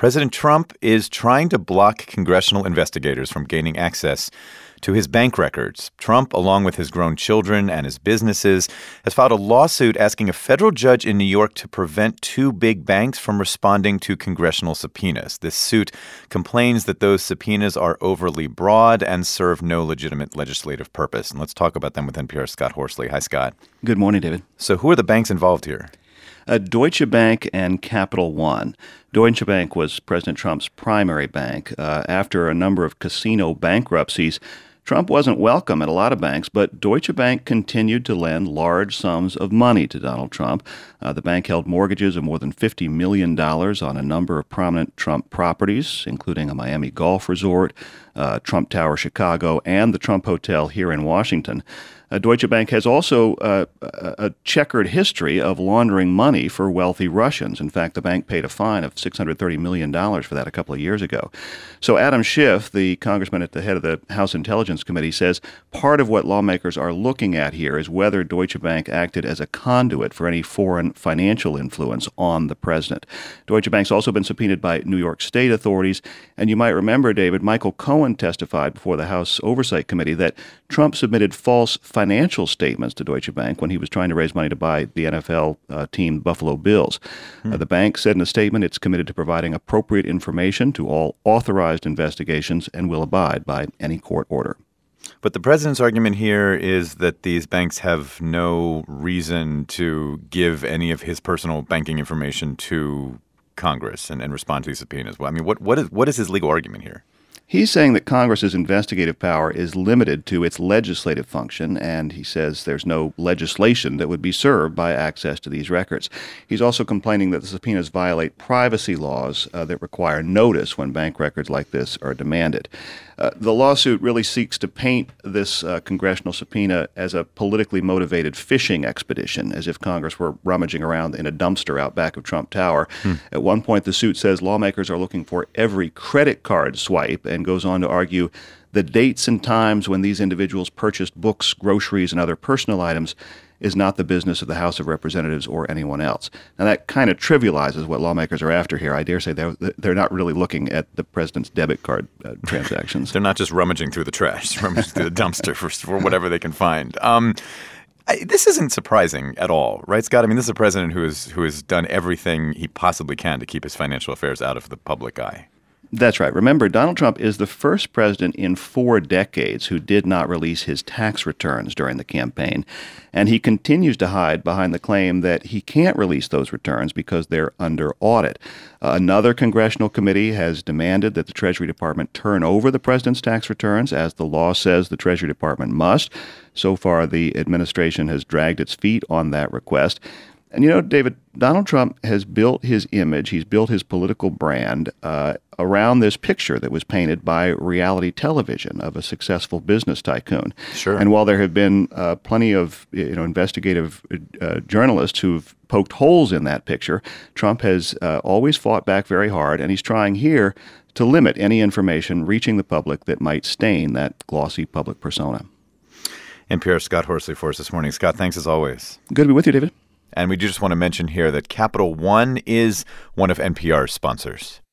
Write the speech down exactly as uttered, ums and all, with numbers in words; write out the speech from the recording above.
President Trump is trying to block congressional investigators from gaining access to his bank records. Trump, along with his grown children and his businesses, has filed a lawsuit asking a federal judge in New York to prevent two big banks from responding to congressional subpoenas. This suit complains that those subpoenas are overly broad and serve no legitimate legislative purpose. And let's talk about them with N P R's Scott Horsley. Hi, Scott. Good morning, David. So who are the banks involved here? Uh, Deutsche Bank and Capital One. Deutsche Bank was President Trump's primary bank. Uh, after a number of casino bankruptcies, Trump wasn't welcome at a lot of banks, but Deutsche Bank continued to lend large sums of money to Donald Trump. Uh, the bank held mortgages of more than fifty million dollars on a number of prominent Trump properties, including a Miami golf resort, uh, Trump Tower Chicago, and the Trump Hotel here in Washington. Uh, Deutsche Bank has also uh, a checkered history of laundering money for wealthy Russians. In fact, the bank paid a fine of six hundred thirty million dollars for that a couple of years ago. So Adam Schiff, the congressman at the head of the House Intelligence Committee, says part of what lawmakers are looking at here is whether Deutsche Bank acted as a conduit for any foreign financial influence on the president. Deutsche Bank's also been subpoenaed by New York State authorities. And you might remember, David, Michael Cohen testified before the House Oversight Committee that Trump submitted false financial statements to Deutsche Bank when he was trying to raise money to buy the N F L uh, team Buffalo Bills. Hmm. Uh, the bank said in a statement it's committed to providing appropriate information to all authorized investigations and will abide by any court order. But the president's argument here is that these banks have no reason to give any of his personal banking information to Congress and, and respond to these subpoenas. Well, I mean, what what is what is his legal argument here? He's saying that Congress's investigative power is limited to its legislative function, and he says there's no legislation that would be served by access to these records. He's also complaining that the subpoenas violate privacy laws uh, that require notice when bank records like this are demanded. Uh, the lawsuit really seeks to paint this uh, congressional subpoena as a politically motivated fishing expedition, as if Congress were rummaging around in a dumpster out back of Trump Tower. Hmm. At one point, the suit says lawmakers are looking for every credit card swipe, and goes on to argue the dates and times when these individuals purchased books, groceries, and other personal items is not the business of the House of Representatives or anyone else. Now, that kind of trivializes what lawmakers are after here. I dare say they're, they're not really looking at the president's debit card uh, transactions. They're not just rummaging through the trash, rummaging through the dumpster for, for whatever they can find. Um, I, this isn't surprising at all, right, Scott? I mean, this is a president who, is, who has done everything he possibly can to keep his financial affairs out of the public eye. That's right. Remember, Donald Trump is the first president in four decades who did not release his tax returns during the campaign. And he continues to hide behind the claim that he can't release those returns because they're under audit. Uh, another congressional committee has demanded that the Treasury Department turn over the president's tax returns, as the law says the Treasury Department must. So far, the administration has dragged its feet on that request. And, you know, David, Donald Trump has built his image, he's built his political brand uh, around this picture that was painted by reality television of a successful business tycoon. Sure. And while there have been uh, plenty of, you know, investigative uh, journalists who've poked holes in that picture, Trump has uh, always fought back very hard, and he's trying here to limit any information reaching the public that might stain that glossy public persona. N P R's Scott Horsley for us this morning. Scott, thanks as always. Good to be with you, David. And we do just want to mention here that Capital One is one of N P R's sponsors.